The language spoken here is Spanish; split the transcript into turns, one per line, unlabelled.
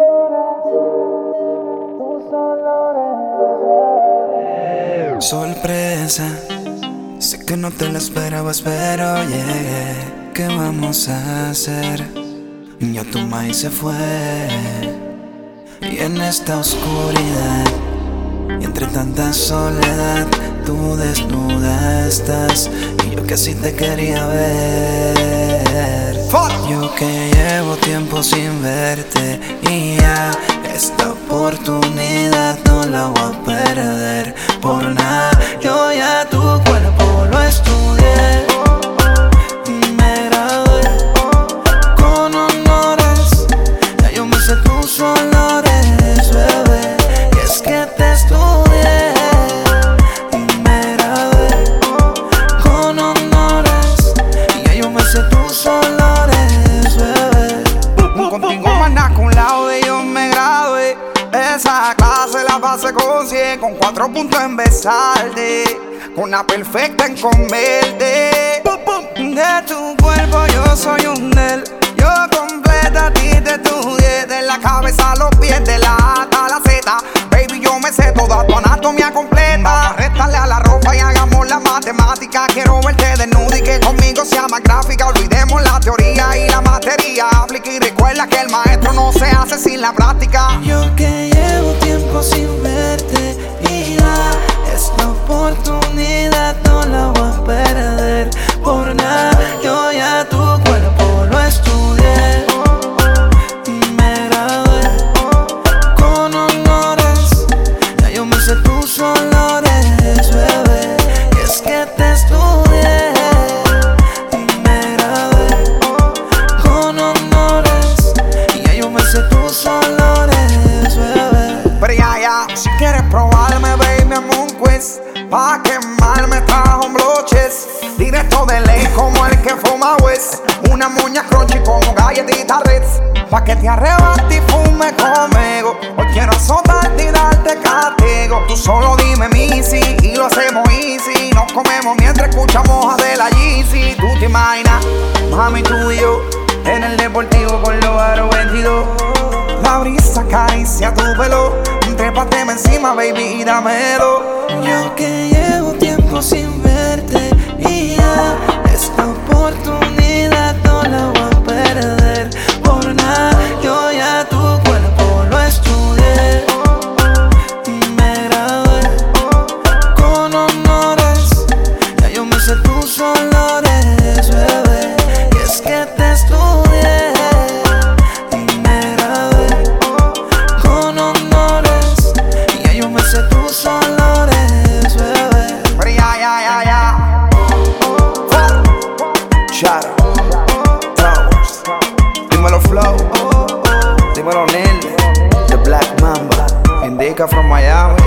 Sorpresa, sé que no te la esperabas, pero llegué. ¿Qué vamos a hacer? Ya tu maíz se fue. Y en esta oscuridad y entre tanta soledad, tú desnuda estás y yo que sí te quería ver. Yo que llevo tiempo sin verte y ya esta oportunidad no la voy a perder por nada. Yo ya tu cuerpo lo estudié y me gradué con honores. Ya yo me sé tus olores, bebé. Y es que te estudié y me gradué con honores. Y ya yo me sé tus olores, bebé.
Contigo maná, con un lado de ellos me gradué. Esa clase la pasé con 100, con 4 puntos en besarte, con una perfecta en comerte. De tu cuerpo yo soy un del. Yo completa a ti te estudié, de la cabeza a los pies, de la A a la Z. Baby, yo me sé toda tu anatomía completa. Vamos a restarle a la ropa y hagamos la matemática. Quiero verte desnuda y que conmigo sea más gráfica. Olvidemos la teoría y la materia. Aplica y recuerda que el maestro no se hace sin la práctica.
Yo que llevo tiempo sin verte y ya esta oportunidad no la voy a perder por nada. Yo ya tu cuerpo lo estudié y me gradué con honores. Ya yo me sé tus olores, bebé. Y es que te estudié y me gradué con honores. Y ya yo me sé tus olores, bebé.
Pero ya, si quieres probarme, baby, hazme un quiz. Pa' quemarme trajo un bloches. Directo de ley como el que fuma West. Una moña crunchy como galletita Ritz. Pa' que te arrebate y fume conmigo. Hoy quiero azotarte y darte castigo. Tú solo dime Missy y lo hacemos easy. Nos comemos mientras escuchamos a de la Yeezy. Tú te imaginas, mami, tú y yo en el deportivo por los aros 22. La brisa acaricia tu pelo. Trépateme encima, baby, y dámelo.
Yo que llevo tiempo sin verte y ya esta oportunidad no la voy a perder por nada. Yo ya tu cuerpo lo estudié y me gradué con honores. Ya yo me sé tus olores, bebé. Y es que te estudié y me gradué con honores. Y ya yo me sé tus olores, bebé.
Pero ya. Shadow Towers. Dímelo Flow. Dímelo Neil. The Black Mamba. Indica from Miami.